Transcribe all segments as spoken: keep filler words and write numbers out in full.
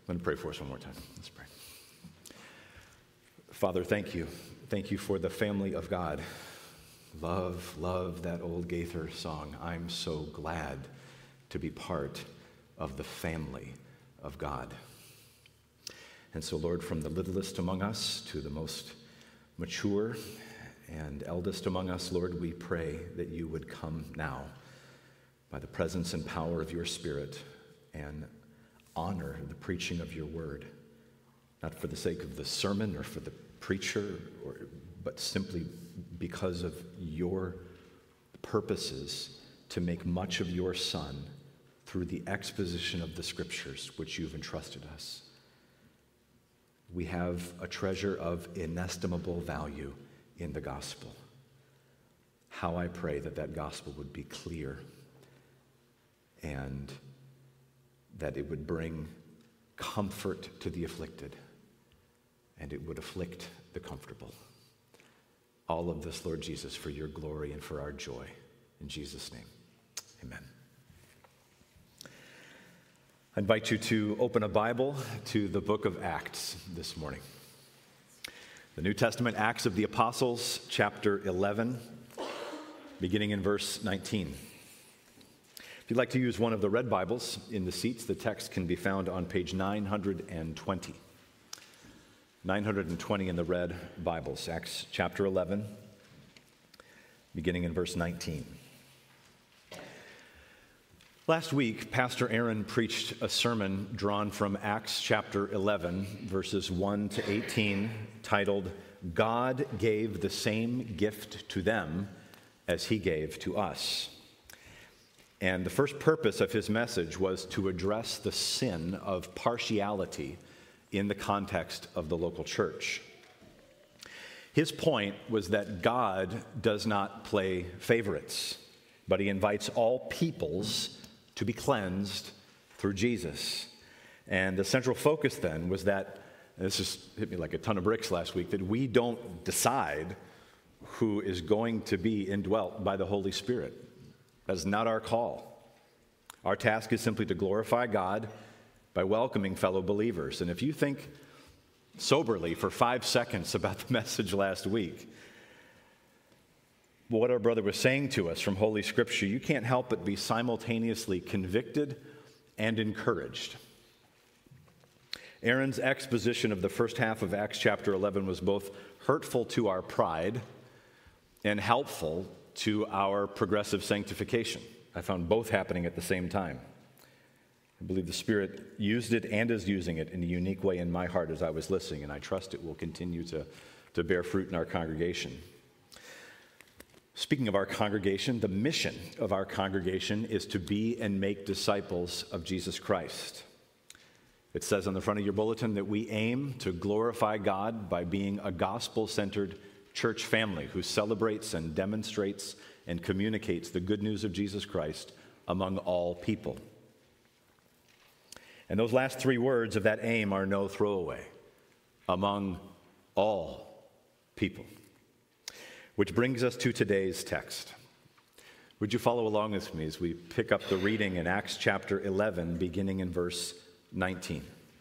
Let me pray for us one more time. Let's pray. Father, thank you. Thank you for the family of God. Love, love that old Gaither song. I'm so glad to be part of the family of God. And so, Lord, from the littlest among us to the most mature and eldest among us, Lord, we pray that you would come now by the presence and power of your Spirit and honor the preaching of your word, not for the sake of the sermon or for the preacher, or, but simply because of your purposes to make much of your Son through the exposition of the Scriptures which you've entrusted us. We have a treasure of inestimable value in the gospel. How I pray that that gospel would be clear and that it would bring comfort to the afflicted, and it would afflict the comfortable. All of this, Lord Jesus, for your glory and for our joy. In Jesus' name, amen. I invite you to open a Bible to the book of Acts this morning. The New Testament, Acts of the Apostles, chapter eleven, beginning in verse nineteen. If you'd like to use one of the red Bibles in the seats, the text can be found on page nine hundred twenty. nine hundred twenty in the red Bibles, Acts chapter eleven, beginning in verse nineteen. Last week, Pastor Aaron preached a sermon drawn from Acts chapter eleven, verses one to eighteen, titled, "God Gave the Same Gift to Them as He Gave to Us." And the first purpose of his message was to address the sin of partiality in the context of the local church. His point was that God does not play favorites, but he invites all peoples to be cleansed through Jesus. And the central focus then was that, this just hit me like a ton of bricks last week, that we don't decide who is going to be indwelt by the Holy Spirit. That is not our call. Our task is simply to glorify God by welcoming fellow believers. And if you think soberly for five seconds about the message last week, what our brother was saying to us from Holy Scripture, you can't help but be simultaneously convicted and encouraged. Aaron's exposition of the first half of Acts chapter eleven was both hurtful to our pride and helpful to our progressive sanctification. I found both happening at the same time. I believe the Spirit used it and is using it in a unique way in my heart as I was listening, and I trust it will continue to, to bear fruit in our congregation. Speaking of our congregation, the mission of our congregation is to be and make disciples of Jesus Christ. It says on the front of your bulletin that we aim to glorify God by being a gospel-centered church family who celebrates and demonstrates and communicates the good news of Jesus Christ among all people. And those last three words of that aim are no throwaway. Among all people. Which brings us to today's text. Would you follow along with me as we pick up the reading in Acts chapter eleven, beginning in verse nineteen.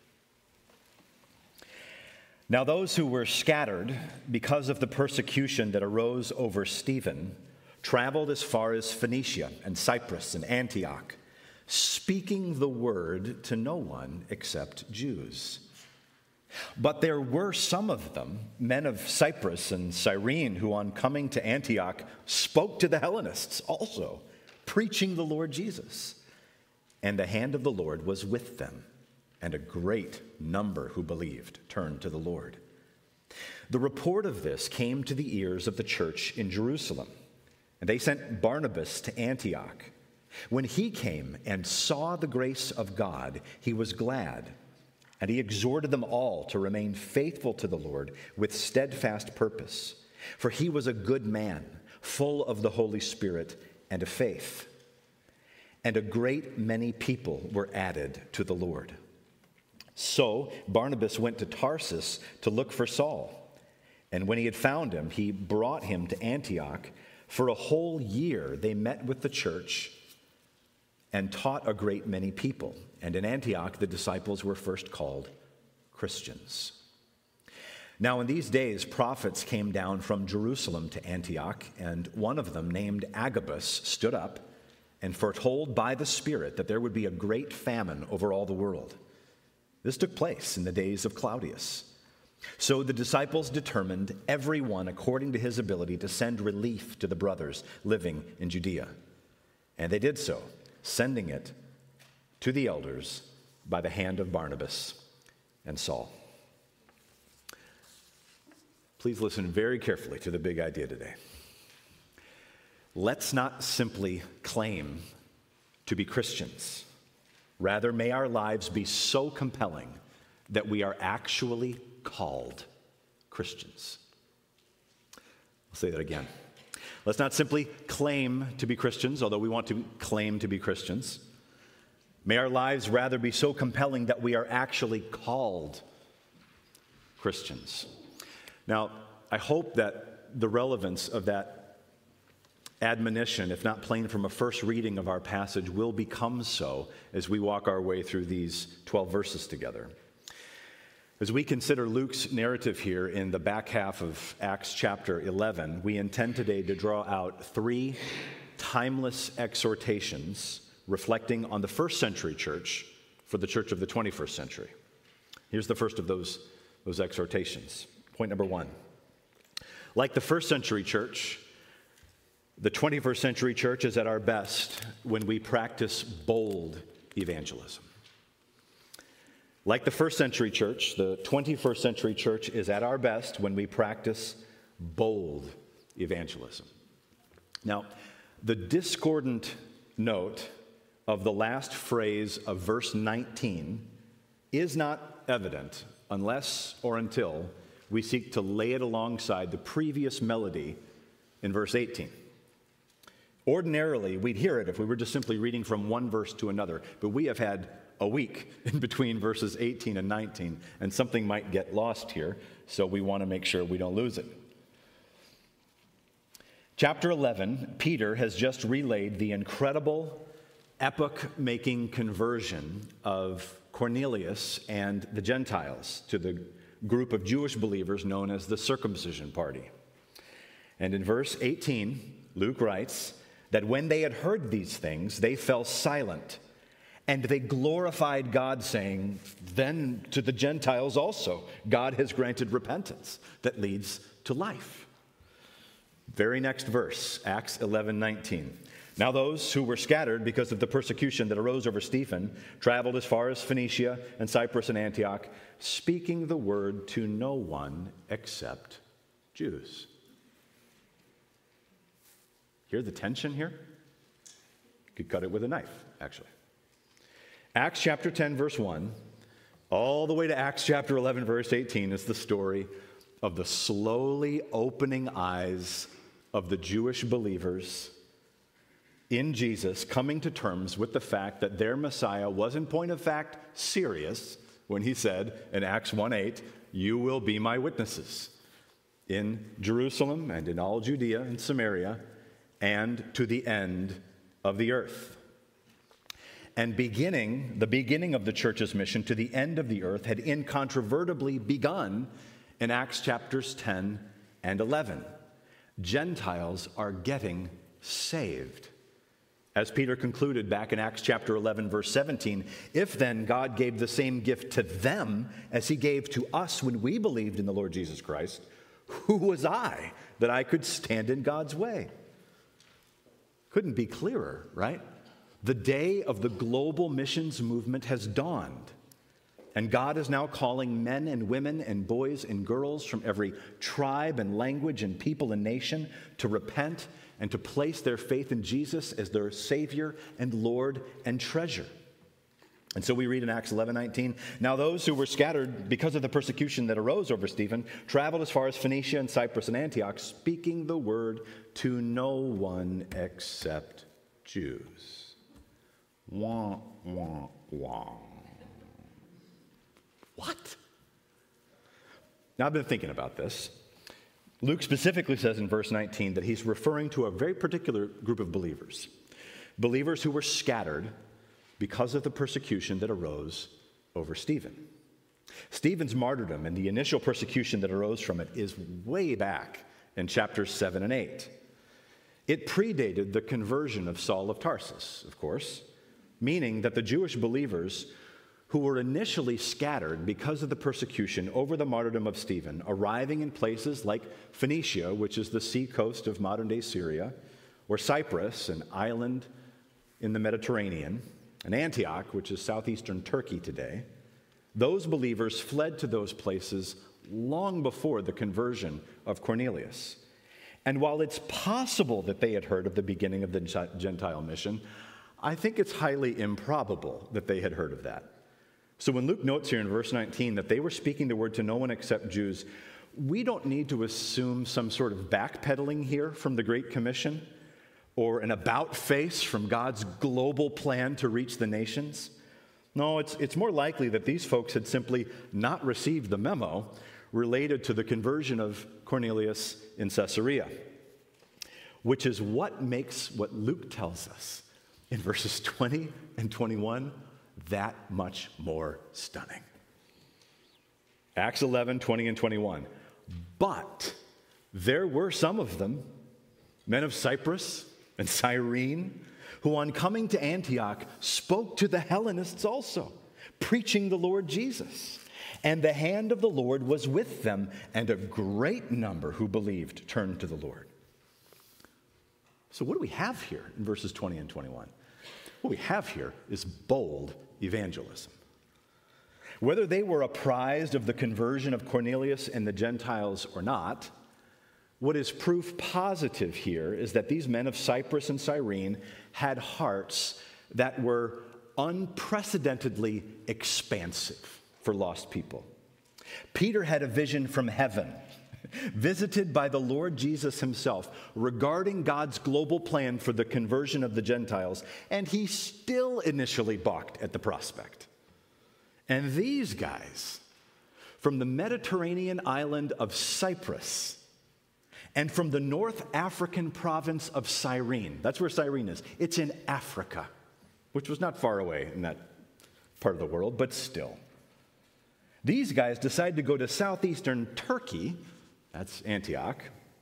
Now those who were scattered because of the persecution that arose over Stephen traveled as far as Phoenicia and Cyprus and Antioch, speaking the word to no one except Jews. But there were some of them, men of Cyprus and Cyrene, who on coming to Antioch spoke to the Hellenists also, preaching the Lord Jesus. And the hand of the Lord was with them, and a great number who believed turned to the Lord. The report of this came to the ears of the church in Jerusalem, and they sent Barnabas to Antioch. When he came and saw the grace of God, he was glad, and he exhorted them all to remain faithful to the Lord with steadfast purpose. For he was a good man, full of the Holy Spirit and of faith. And a great many people were added to the Lord. So Barnabas went to Tarsus to look for Saul. And when he had found him, he brought him to Antioch. For a whole year they met with the church and taught a great many people. And in Antioch, the disciples were first called Christians. Now, in these days, prophets came down from Jerusalem to Antioch, and one of them, named Agabus, stood up and foretold by the Spirit that there would be a great famine over all the world. This took place in the days of Claudius. So the disciples determined, everyone according to his ability, to send relief to the brothers living in Judea. And they did so, sending it to the elders by the hand of Barnabas and Saul. Please listen very carefully to the big idea today. Let's not simply claim to be Christians. Rather, may our lives be so compelling that we are actually called Christians. I'll say that again. Let's not simply claim to be Christians, although we want to claim to be Christians. May our lives rather be so compelling that we are actually called Christians. Now, I hope that the relevance of that admonition, if not plain from a first reading of our passage, will become so as we walk our way through these twelve verses together. As we consider Luke's narrative here in the back half of Acts chapter eleven, we intend today to draw out three timeless exhortations reflecting on the first century church for the church of the twenty-first century. Here's the first of those, those exhortations. Point number one. Like the first century church, the twenty-first century church is at our best when we practice bold evangelism. Like the first century church, the twenty-first century church is at our best when we practice bold evangelism. Now, the discordant note of the last phrase of verse nineteen is not evident unless or until we seek to lay it alongside the previous melody in verse eighteen. Ordinarily, we'd hear it if we were just simply reading from one verse to another, but we have had a week in between verses eighteen and nineteen, and something might get lost here, so we want to make sure we don't lose it. Chapter eleven, Peter has just relayed the incredible, epoch-making conversion of Cornelius and the Gentiles to the group of Jewish believers known as the circumcision party. And in verse eighteen, Luke writes that when they had heard these things, they fell silent, and they glorified God, saying, then to the Gentiles also, God has granted repentance that leads to life. Very next verse, Acts eleven nineteen. Now those who were scattered because of the persecution that arose over Stephen traveled as far as Phoenicia and Cyprus and Antioch, speaking the word to no one except Jews. Hear the tension here? You could cut it with a knife, actually. Acts chapter ten, verse one, all the way to Acts chapter eleven, verse eighteen is the story of the slowly opening eyes of the Jewish believers in Jesus, coming to terms with the fact that their Messiah was in point of fact serious when he said in Acts one eight, you will be my witnesses in Jerusalem and in all Judea and Samaria and to the end of the earth. And beginning, the beginning of the church's mission to the end of the earth had incontrovertibly begun in Acts chapters ten and eleven. Gentiles are getting saved. As Peter concluded back in Acts chapter eleven, verse seventeen, if then God gave the same gift to them as he gave to us when we believed in the Lord Jesus Christ, who was I that I could stand in God's way? Couldn't be clearer, right? The day of the global missions movement has dawned, and God is now calling men and women and boys and girls from every tribe and language and people and nation to repent and to place their faith in Jesus as their Savior and Lord and treasure. And so we read in Acts eleven nineteen, now those who were scattered because of the persecution that arose over Stephen traveled as far as Phoenicia and Cyprus and Antioch, speaking the word to no one except Jews. Wah, wah, wah. What? Now, I've been thinking about this. Luke specifically says in verse nineteen that he's referring to a very particular group of believers. Believers who were scattered because of the persecution that arose over Stephen. Stephen's martyrdom and the initial persecution that arose from it is way back in chapters seven and eight. It predated the conversion of Saul of Tarsus, of course, meaning that the Jewish believers who were initially scattered because of the persecution over the martyrdom of Stephen, arriving in places like Phoenicia, which is the sea coast of modern-day Syria, or Cyprus, an island in the Mediterranean, and Antioch, which is southeastern Turkey today, those believers fled to those places long before the conversion of Cornelius. And while it's possible that they had heard of the beginning of the Gentile mission, I think it's highly improbable that they had heard of that. So when Luke notes here in verse nineteen that they were speaking the word to no one except Jews, we don't need to assume some sort of backpedaling here from the Great Commission or an about face from God's global plan to reach the nations. No, it's, it's more likely that these folks had simply not received the memo related to the conversion of Cornelius in Caesarea, which is what makes what Luke tells us in verses twenty and twenty-one that much more stunning. Acts eleven, twenty and twenty-one. But there were some of them, men of Cyprus and Cyrene, who on coming to Antioch spoke to the Hellenists also, preaching the Lord Jesus. And the hand of the Lord was with them, and a great number who believed turned to the Lord. So what do we have here in verses twenty and twenty-one? What we have here is bold evangelism. Whether they were apprised of the conversion of Cornelius and the Gentiles or not, what is proof positive here is that these men of Cyprus and Cyrene had hearts that were unprecedentedly expansive for lost people. Peter had a vision from heaven, visited by the Lord Jesus himself, regarding God's global plan for the conversion of the Gentiles, and he still initially balked at the prospect. And these guys, from the Mediterranean island of Cyprus, and from the North African province of Cyrene, that's where Cyrene is, it's in Africa, which was not far away in that part of the world, but still. These guys decided to go to southeastern Turkey, that's Antioch,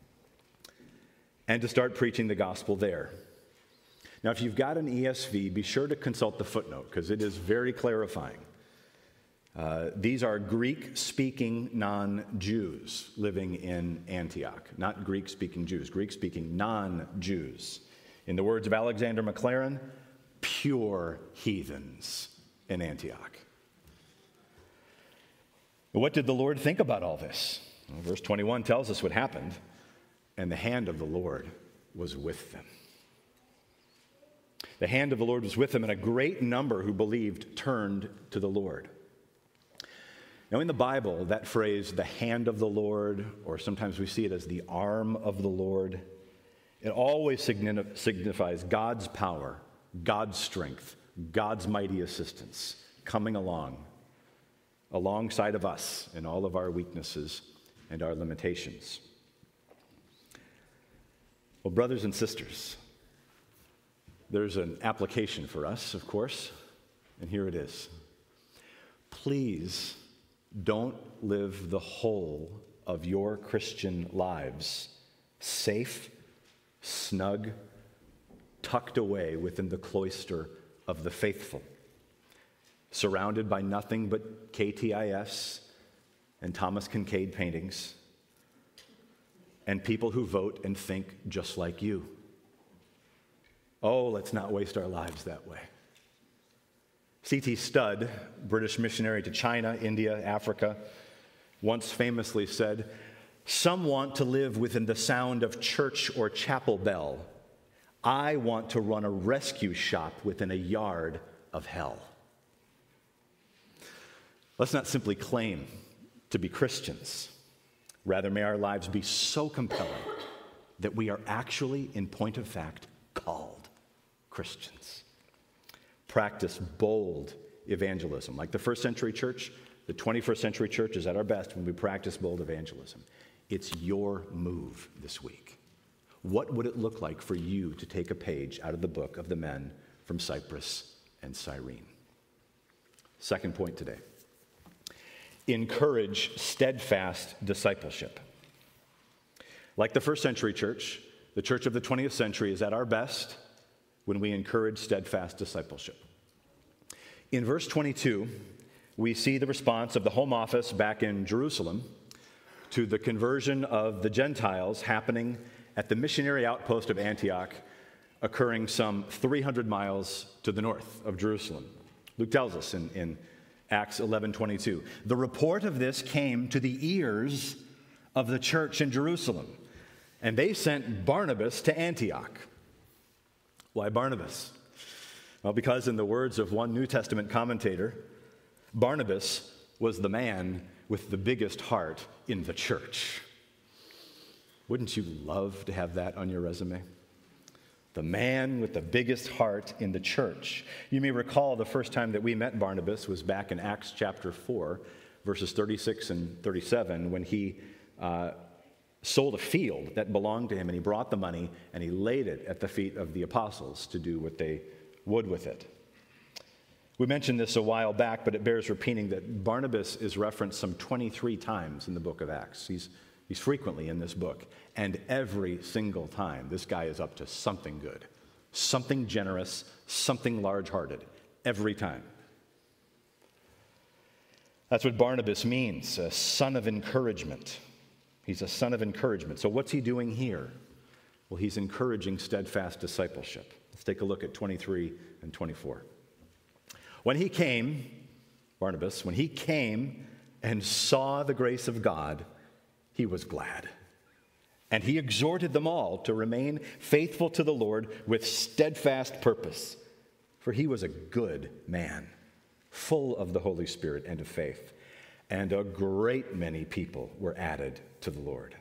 and to start preaching the gospel there. Now, if you've got an E S V, be sure to consult the footnote, because it is very clarifying. Uh, these are Greek-speaking non-Jews living in Antioch, not Greek-speaking Jews, Greek-speaking non-Jews. In the words of Alexander McLaren, pure heathens in Antioch. What did the Lord think about all this? Well, verse twenty-one tells us what happened, and the hand of the Lord was with them. The hand of the Lord was with them, and a great number who believed turned to the Lord. Now, in the Bible, that phrase, the hand of the Lord, or sometimes we see it as the arm of the Lord, it always signifies God's power, God's strength, God's mighty assistance coming along, alongside of us in all of our weaknesses and our limitations. Well, brothers and sisters, there's an application for us, of course, and here it is. Please don't live the whole of your Christian lives safe, snug, tucked away within the cloister of the faithful, surrounded by nothing but K T I S and Thomas Kincaid paintings and people who vote and think just like you. Oh, let's not waste our lives that way. C T Studd, British missionary to China, India, Africa, once famously said, "Some want to live within the sound of church or chapel bell. I want to run a rescue shop within a yard of hell." Let's not simply claim to be Christians. Rather, may our lives be so compelling that we are actually, in point of fact, called Christians. Practice bold evangelism. Like the first century church, the twenty-first century church is at our best when we practice bold evangelism. It's your move this week. What would it look like for you to take a page out of the book of the men from Cyprus and Cyrene. Second point today. Encourage steadfast discipleship. Like the first century church, the church of the twentieth century is at our best when we encourage steadfast discipleship. In verse twenty-two, we see the response of the home office back in Jerusalem to the conversion of the Gentiles happening at the missionary outpost of Antioch, occurring some three hundred miles to the north of Jerusalem. Luke tells us in, in Acts eleven twenty-two, the report of this came to the ears of the church in Jerusalem, and they sent Barnabas to Antioch. Why Barnabas? Well, because in the words of one New Testament commentator, Barnabas was the man with the biggest heart in the church. Wouldn't you love to have that on your resume? The man with the biggest heart in the church. You may recall the first time that we met Barnabas was back in Acts chapter four, verses thirty-six and thirty-seven, when he uh, sold a field that belonged to him, and he brought the money and he laid it at the feet of the apostles to do what they would with it. We mentioned this a while back, but it bears repeating that Barnabas is referenced some twenty-three times in the book of Acts. He's, he's frequently in this book, and every single time this guy is up to something good, something generous, something large-hearted, every time. That's what Barnabas means, a son of encouragement. He's a son of encouragement. So what's he doing here? Well, he's encouraging steadfast discipleship. Let's take a look at twenty-three and twenty-four. When he came, Barnabas, when he came and saw the grace of God, he was glad. And he exhorted them all to remain faithful to the Lord with steadfast purpose. For he was a good man, full of the Holy Spirit and of faith. And a great many people were added to the Lord.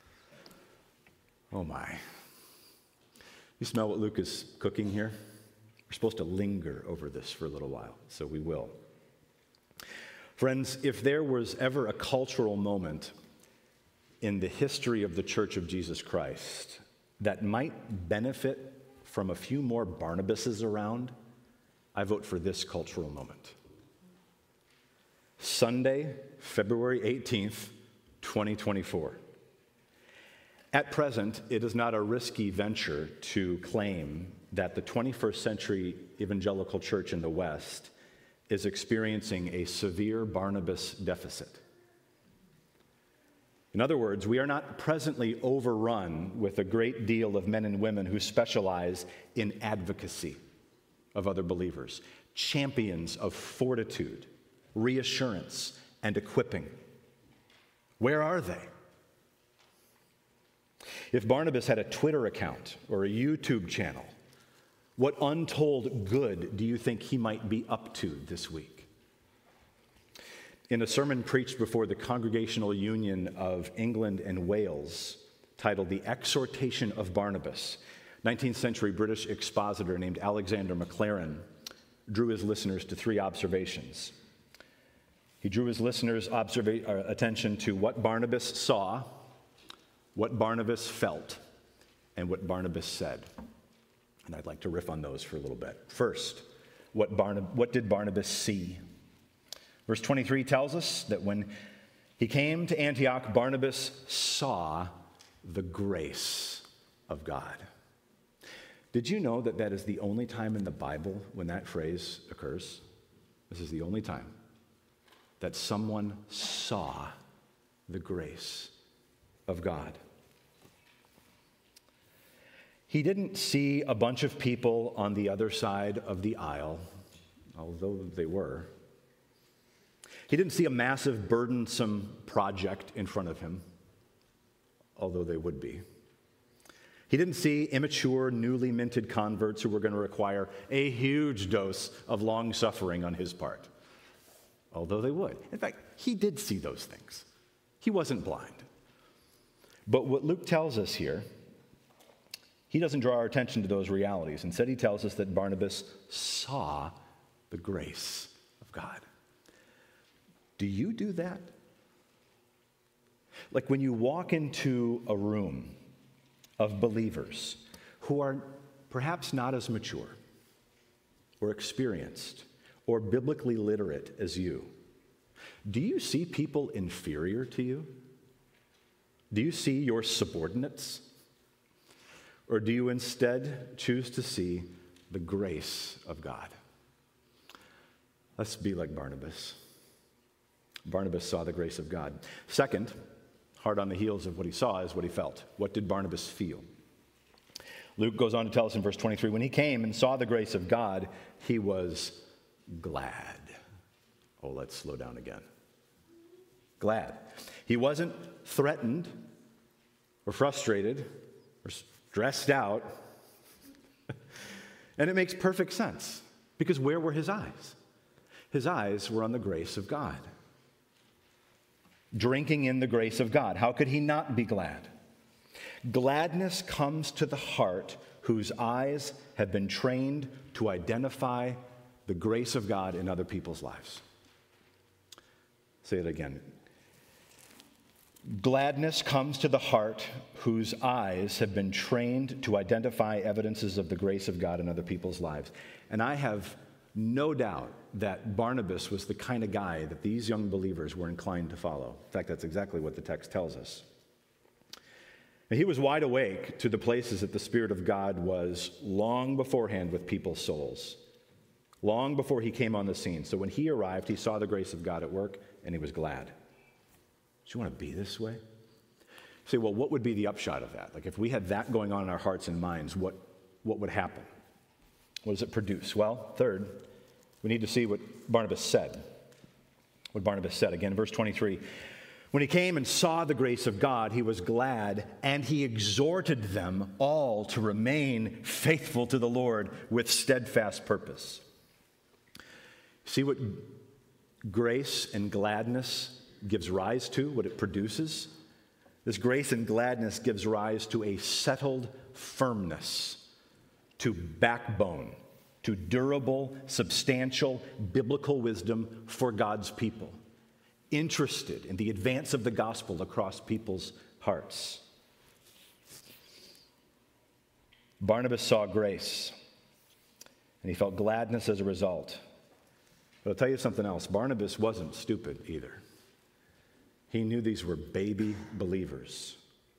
Oh my. You smell what Luke is cooking here? We're supposed to linger over this for a little while, so we will. Friends, if there was ever a cultural moment in the history of the Church of Jesus Christ that might benefit from a few more Barnabases around, I vote for this cultural moment. Sunday, February eighteenth, twenty twenty-four. At present, it is not a risky venture to claim that the twenty-first century evangelical church in the West is experiencing a severe Barnabas deficit. In other words, we are not presently overrun with a great deal of men and women who specialize in advocacy of other believers, champions of fortitude, reassurance, and equipping. Where are they? If Barnabas had a Twitter account or a YouTube channel, what untold good do you think he might be up to this week? In a sermon preached before the Congregational Union of England and Wales, titled The Exhortation of Barnabas, nineteenth century British expositor named Alexander Maclaren drew his listeners to three observations. He drew his listeners' observa- uh, attention to what Barnabas saw, what Barnabas felt, and what Barnabas said. And I'd like to riff on those for a little bit. First, what, Barnab- what did Barnabas see? Verse twenty-three tells us that when he came to Antioch, Barnabas saw the grace of God. Did you know that that is the only time in the Bible when that phrase occurs? This is the only time that someone saw the grace of God. He didn't see a bunch of people on the other side of the aisle, although they were. He didn't see a massive, burdensome project in front of him, although they would be. He didn't see immature, newly minted converts who were going to require a huge dose of long-suffering on his part, although they would. In fact, he did see those things. He wasn't blind. But what Luke tells us here, he doesn't draw our attention to those realities. Instead, he tells us that Barnabas saw the grace of God. Do you do that? Like when you walk into a room of believers who are perhaps not as mature, or experienced or biblically literate as you, do you see people inferior to you? Do you see your subordinates? Or do you instead choose to see the grace of God? Let's be like Barnabas. Barnabas saw the grace of God. Second, hard on the heels of what he saw is what he felt. What did Barnabas feel? Luke goes on to tell us in verse twenty-three, when he came and saw the grace of God, he was glad. Oh, let's slow down again. Glad. He wasn't threatened or frustrated or stressed out. And it makes perfect sense, because where were his eyes? His eyes were on the grace of God. Drinking in the grace of God. How could he not be glad? Gladness comes to the heart whose eyes have been trained to identify the grace of God in other people's lives. Say it again. Gladness comes to the heart whose eyes have been trained to identify evidences of the grace of God in other people's lives. And I have no doubt that Barnabas was the kind of guy that these young believers were inclined to follow. In fact, that's exactly what the text tells us. And he was wide awake to the places that the Spirit of God was long beforehand with people's souls, long before he came on the scene. So when he arrived, he saw the grace of God at work, and he was glad. Do you want to be this way? You say, well, what would be the upshot of that? Like, if we had that going on in our hearts and minds, what, what would happen? What does it produce? Well, third, we need to see what Barnabas said. What Barnabas said. Again, verse twenty-three. When he came and saw the grace of God, he was glad, and he exhorted them all to remain faithful to the Lord with steadfast purpose. See what grace and gladness gives rise to, what it produces? This grace and gladness gives rise to a settled firmness, to backbone, to durable, substantial, biblical wisdom for God's people, interested in the advance of the gospel across people's hearts. Barnabas saw grace, and he felt gladness as a result. But I'll tell you something else. Barnabas wasn't stupid either. He knew these were baby believers.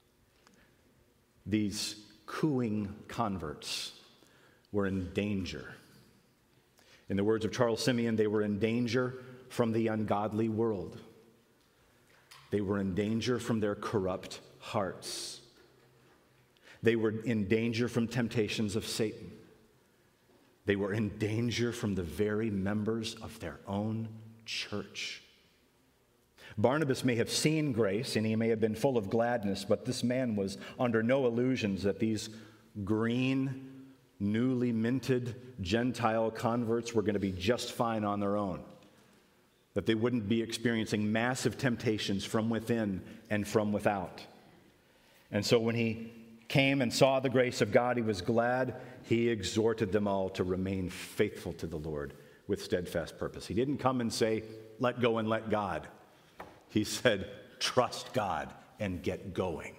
These cooing converts were in danger. In the words of Charles Simeon, they were in danger from the ungodly world. They were in danger from their corrupt hearts. They were in danger from temptations of Satan. They were in danger from the very members of their own church. Barnabas may have seen grace and he may have been full of gladness, but this man was under no illusions that these green, newly minted Gentile converts were going to be just fine on their own, that they wouldn't be experiencing massive temptations from within and from without. And so when he came and saw the grace of God, he was glad. He exhorted them all to remain faithful to the Lord with steadfast purpose. He didn't come and say, let go and let God. He said, trust God and get going.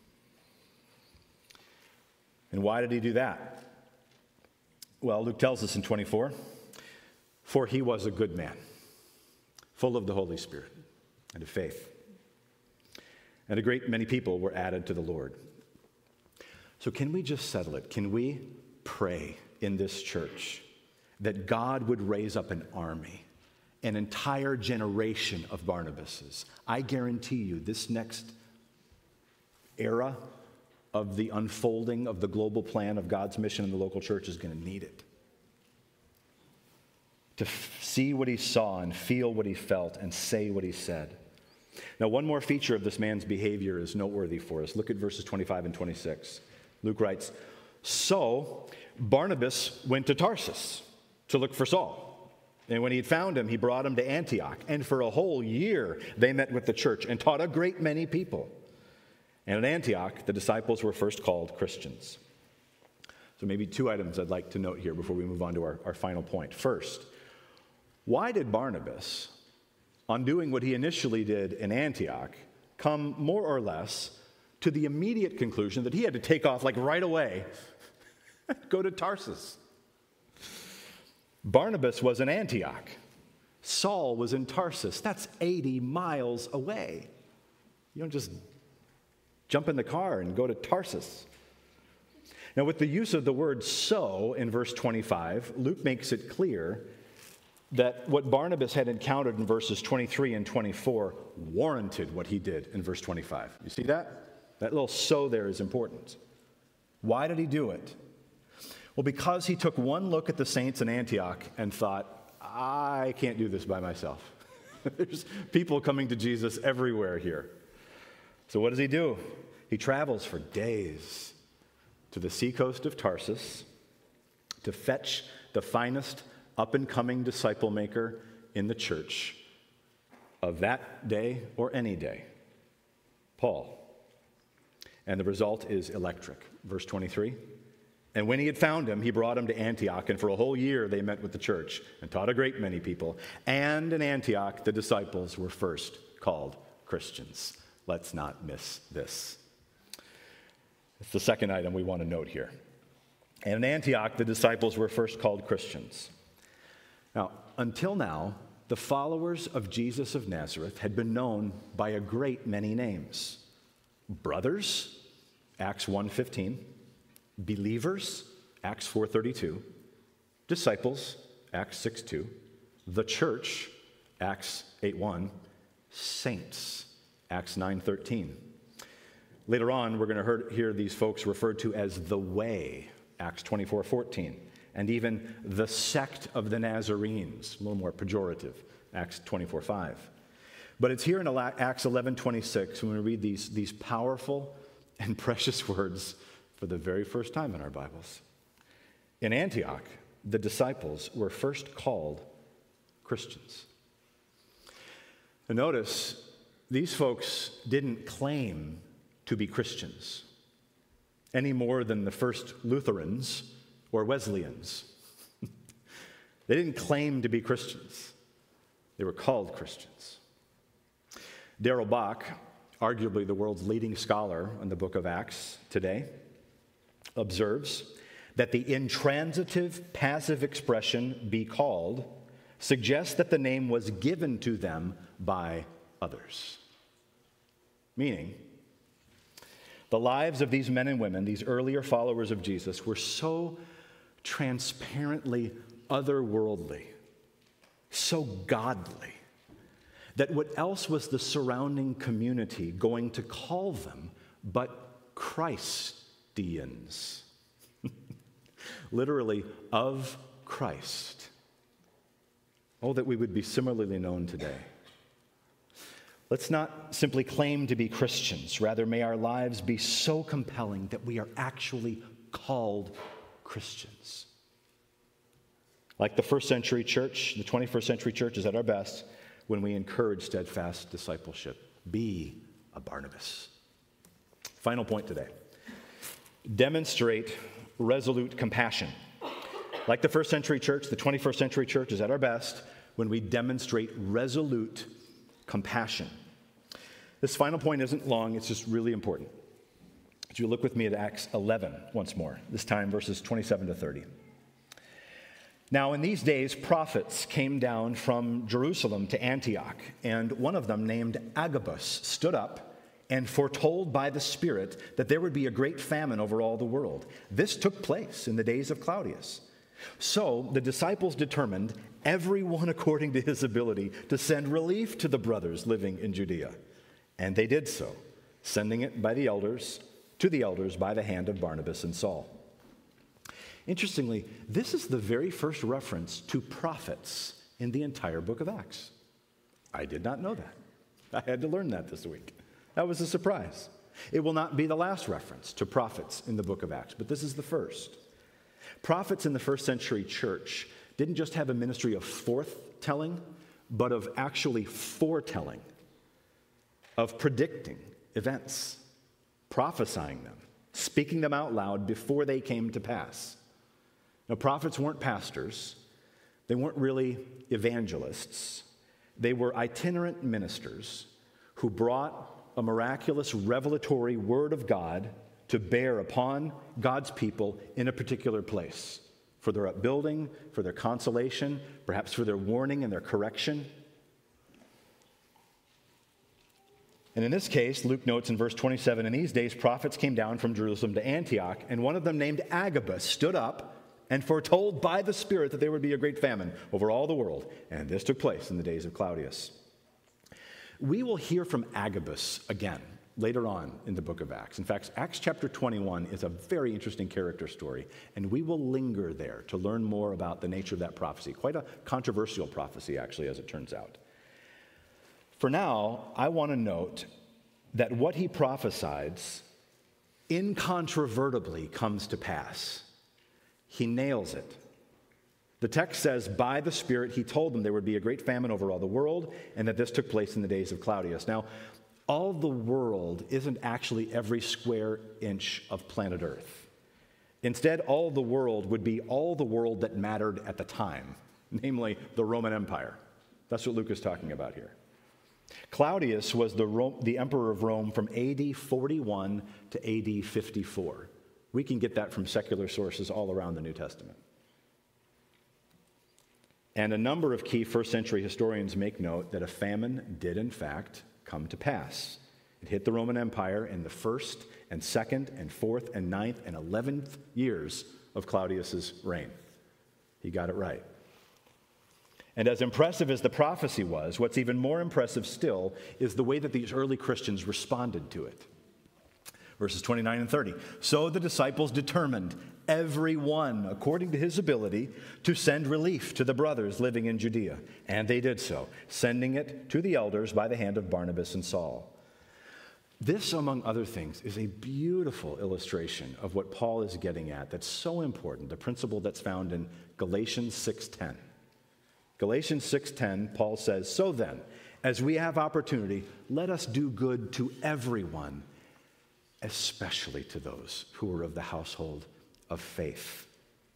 And why did he do that? Well, Luke tells us in twenty-four, for he was a good man, full of the Holy Spirit and of faith. And a great many people were added to the Lord. So can we just settle it? Can we pray in this church that God would raise up an army, an entire generation of Barnabases? I guarantee you this next era of the unfolding of the global plan of God's mission in the local church is going to need it. To f- see what he saw and feel what he felt and say what he said. Now, one more feature of this man's behavior is noteworthy for us. Look at verses twenty-five and twenty-six. Luke writes, so Barnabas went to Tarsus to look for Saul. And when he had found him, he brought him to Antioch. And for a whole year, they met with the church and taught a great many people. And at Antioch, the disciples were first called Christians. So maybe two items I'd like to note here before we move on to our, our final point. First, why did Barnabas, on doing what he initially did in Antioch, come more or less to the immediate conclusion that he had to take off like right away, go to Tarsus? Barnabas was in Antioch. Saul was in Tarsus. That's eighty miles away. You don't just jump in the car and go to Tarsus. Now, with the use of the word so in verse twenty-five, Luke makes it clear that what Barnabas had encountered in verses twenty-three and twenty-four warranted what he did in verse twenty-five. You see that? That little so there is important. Why did he do it? Well, because he took one look at the saints in Antioch and thought, I can't do this by myself. There's people coming to Jesus everywhere here. So what does he do? He travels for days to the seacoast of Tarsus to fetch the finest up-and-coming disciple maker in the church of that day or any day, Paul. And the result is electric. Verse twenty-three. And when he had found him, he brought him to Antioch, and for a whole year they met with the church and taught a great many people. And in Antioch, the disciples were first called Christians. Let's not miss this. It's the second item we want to note here. And in Antioch, the disciples were first called Christians. Now, until now, the followers of Jesus of Nazareth had been known by a great many names. Brothers, Acts one fifteen. Believers, Acts four thirty-two. Disciples, Acts six two. The church, Acts eight one. Saints, Acts nine thirteen. Later on, we're going to hear these folks referred to as the way, Acts twenty-four fourteen. And even the sect of the Nazarenes, a little more pejorative, Acts twenty-four five. But it's here in Acts eleven twenty-six when we read these, these powerful and precious words for the very first time in our Bibles. In Antioch, the disciples were first called Christians. And notice, these folks didn't claim to be Christians any more than the first Lutherans or Wesleyans. They didn't claim to be Christians. They were called Christians. Darrell Bock, arguably the world's leading scholar on the book of Acts today, observes that the intransitive passive expression "be called" suggests that the name was given to them by others. Meaning, the lives of these men and women, these earlier followers of Jesus, were so transparently otherworldly, so godly, that what else was the surrounding community going to call them but Christians? Literally, of Christ. Oh, that we would be similarly known today. Let's not simply claim to be Christians. Rather, may our lives be so compelling that we are actually called Christians. Like the first century church, the twenty-first century church is at our best when we encourage steadfast discipleship. Be a Barnabas. Final point today. Demonstrate resolute compassion. Like the first century church, the twenty-first century church is at our best when we demonstrate resolute compassion. This final point isn't long, it's just really important. Would you look with me at Acts eleven once more, this time verses twenty-seven to thirty. Now in these days, prophets came down from Jerusalem to Antioch, and one of them, named Agabus, stood up and foretold by the Spirit that there would be a great famine over all the world. This took place in the days of Claudius. So the disciples determined, everyone according to his ability, to send relief to the brothers living in Judea. And they did so, sending it by the elders, to the elders by the hand of Barnabas and Saul. Interestingly, this is the very first reference to prophets in the entire book of Acts. I did not know that. I had to learn that this week. That was a surprise. It will not be the last reference to prophets in the book of Acts, but this is the first. Prophets in the first century church didn't just have a ministry of forth-telling, but of actually foretelling, of predicting events, prophesying them, speaking them out loud before they came to pass. Now, prophets weren't pastors. They weren't really evangelists. They were itinerant ministers who brought a miraculous revelatory word of God to bear upon God's people in a particular place for their upbuilding, for their consolation, perhaps for their warning and their correction. And in this case, Luke notes in verse twenty-seven, in these days prophets came down from Jerusalem to Antioch, and one of them named Agabus stood up and foretold by the Spirit that there would be a great famine over all the world. And this took place in the days of Claudius. We will hear from Agabus again later on in the book of Acts. In fact, Acts chapter twenty-one is a very interesting character story, and we will linger there to learn more about the nature of that prophecy. Quite a controversial prophecy, actually, as it turns out. For now, I want to note that what he prophesies incontrovertibly comes to pass. He nails it. The text says, by the Spirit, he told them there would be a great famine over all the world, and that this took place in the days of Claudius. Now, all the world isn't actually every square inch of planet Earth. Instead, all the world would be all the world that mattered at the time, namely the Roman Empire. That's what Luke is talking about here. Claudius was the, Ro- the emperor of Rome from A D forty-one to A D fifty-four. We can get that from secular sources all around the New Testament. And a number of key first century historians make note that a famine did, in fact, come to pass. It hit the Roman Empire in the first and second and fourth and ninth and eleventh years of Claudius's reign. He got it right. And as impressive as the prophecy was, what's even more impressive still is the way that these early Christians responded to it. Verses twenty-nine and thirty. So the disciples determined, every one according to his ability, to send relief to the brothers living in Judea. And they did so, sending it to the elders by the hand of Barnabas and Saul. This, among other things, is a beautiful illustration of what Paul is getting at that's so important, the principle that's found in Galatians six ten. Galatians six ten, Paul says, so then, as we have opportunity, let us do good to everyone, especially to those who are of the household of faith.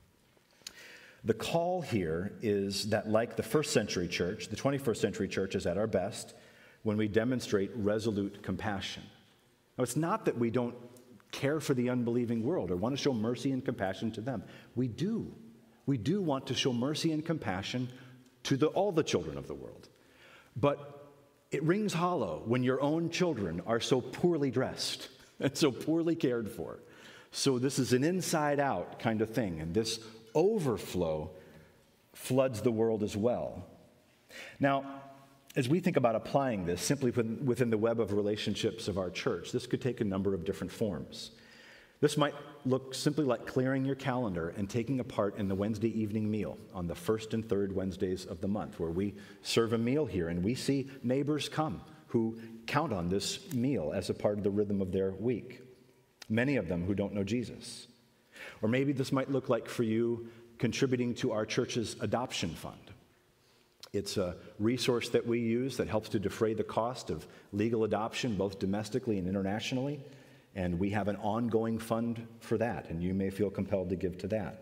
The call here is that, like the first century church, the twenty-first century church is at our best when we demonstrate resolute compassion. Now, it's not that we don't care for the unbelieving world or want to show mercy and compassion to them. We do. We do want to show mercy and compassion to the, all the children of the world. But it rings hollow when your own children are so poorly dressed and so poorly cared for. So this is an inside-out kind of thing, and this overflow floods the world as well. Now, as we think about applying this simply within the web of relationships of our church, this could take a number of different forms. This might look simply like clearing your calendar and taking a part in the Wednesday evening meal on the first and third Wednesdays of the month, where we serve a meal here and we see neighbors come who count on this meal as a part of the rhythm of their week, many of them who don't know Jesus. Or maybe this might look like for you contributing to our church's adoption fund. It's a resource that we use that helps to defray the cost of legal adoption, both domestically and internationally. And we have an ongoing fund for that, and you may feel compelled to give to that.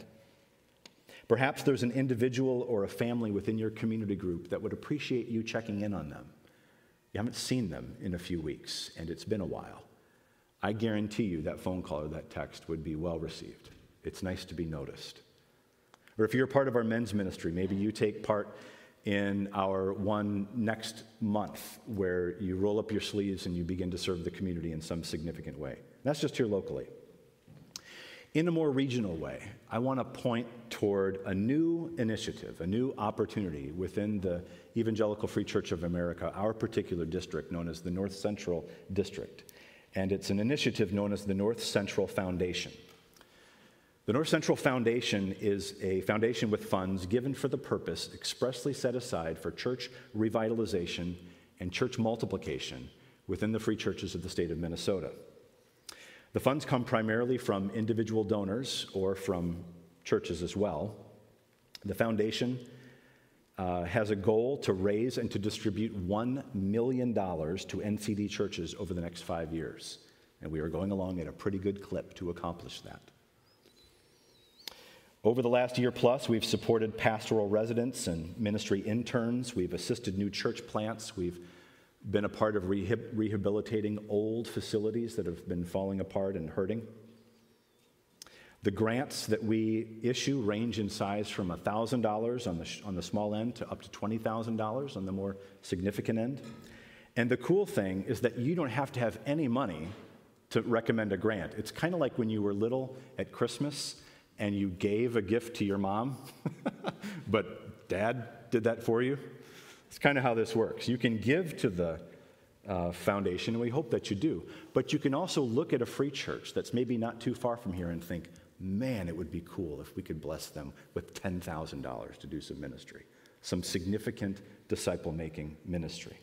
Perhaps there's an individual or a family within your community group that would appreciate you checking in on them. You haven't seen them in a few weeks, and it's been a while. I guarantee you that phone call or that text would be well received. It's nice to be noticed. Or if you're part of our men's ministry, maybe you take part in our one next month where you roll up your sleeves and you begin to serve the community in some significant way. That's just here locally. In a more regional way, I want to point toward a new initiative, a new opportunity within the Evangelical Free Church of America, our particular district known as the North Central District. And it's an initiative known as the North Central Foundation. The North Central Foundation is a foundation with funds given for the purpose expressly set aside for church revitalization and church multiplication within the free churches of the state of Minnesota. The funds come primarily from individual donors or from churches as well. The foundation uh, has a goal to raise and to distribute one million dollars to N C D churches over the next five years. And we are going along at a pretty good clip to accomplish that. Over the last year plus, we've supported pastoral residents and ministry interns. We've assisted new church plants. We've been a part of rehab- rehabilitating old facilities that have been falling apart and hurting. The grants that we issue range in size from one thousand dollars on the, sh- on the small end to up to twenty thousand dollars on the more significant end. And the cool thing is that you don't have to have any money to recommend a grant. It's kind of like when you were little at Christmas and you gave a gift to your mom, but dad did that for you. It's kind of how this works. You can give to the uh, foundation, and we hope that you do. But you can also look at a free church that's maybe not too far from here and think, man, it would be cool if we could bless them with ten thousand dollars to do some ministry, some significant disciple-making ministry.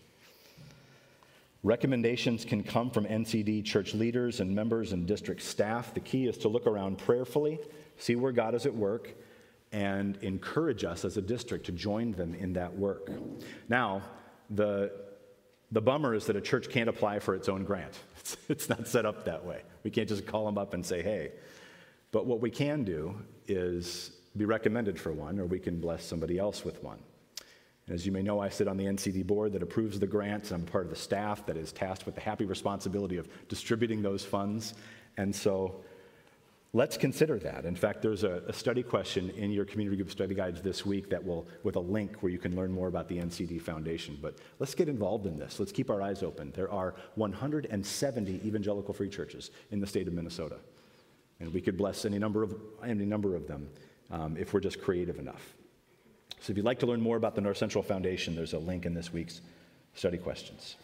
Recommendations can come from N C D church leaders and members and district staff. The key is to look around prayerfully, see where God is at work, and encourage us as a district to join them in that work. Now, the, the bummer is that a church can't apply for its own grant. It's, it's not set up that way. We can't just call them up and say, hey. But what we can do is be recommended for one, or we can bless somebody else with one. As you may know, I sit on the N C D board that approves the grants, and I'm part of the staff that is tasked with the happy responsibility of distributing those funds. And so let's consider that. In fact, there's a, a study question in your community group study guides this week that will, with a link where you can learn more about the N C D Foundation. But let's get involved in this. Let's keep our eyes open. There are one hundred seventy evangelical free churches in the state of Minnesota. And we could bless any number of, any number of them um, if we're just creative enough. So if you'd like to learn more about the North Central Foundation, there's a link in this week's study questions.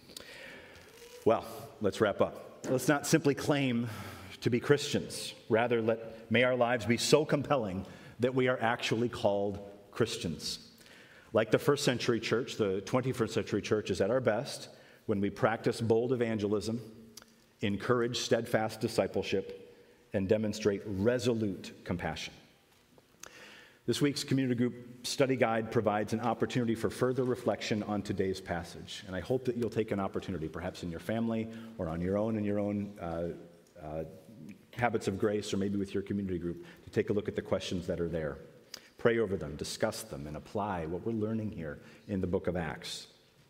Well, let's wrap up. Let's not simply claim to be Christians. Rather, let, may our lives be so compelling that we are actually called Christians. Like the first century church, the twenty-first century church is at our best when we practice bold evangelism, encourage steadfast discipleship, and demonstrate resolute compassion. This week's community group study guide provides an opportunity for further reflection on today's passage. And I hope that you'll take an opportunity, perhaps in your family or on your own in your own uh, uh, habits of grace, or maybe with your community group, to take a look at the questions that are there. Pray over them, discuss them, and apply what we're learning here in the book of Acts.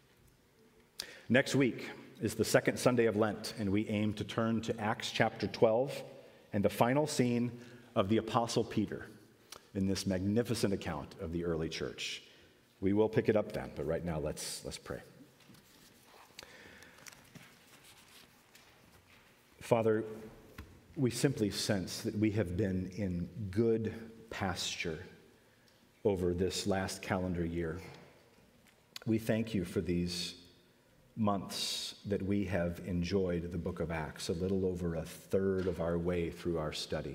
Next week is the second Sunday of Lent, and we aim to turn to Acts chapter twelve and the final scene of the Apostle Peter in this magnificent account of the early church. We will pick it up then, but right now let's, let's pray. Father, we simply sense that we have been in good pasture over this last calendar year. We thank you for these months that we have enjoyed the book of Acts, a little over a third of our way through our study.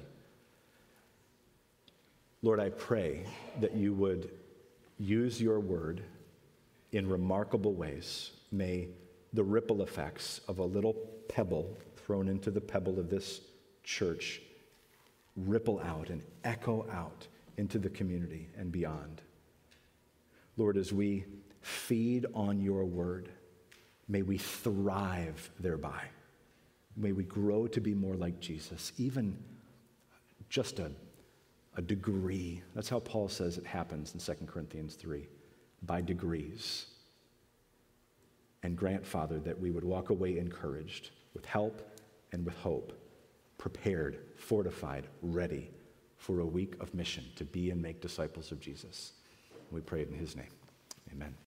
Lord, I pray that you would use your word in remarkable ways. May the ripple effects of a little pebble thrown into the pebble of this church ripple out and echo out into the community and beyond. Lord, as we feed on your word, may we thrive thereby. May we grow to be more like Jesus, even just a A degree. That's how Paul says it happens in Second Corinthians three, by degrees. And grant, Father, that we would walk away encouraged, with help and with hope, prepared, fortified, ready for a week of mission to be and make disciples of Jesus. We pray it in his name. Amen.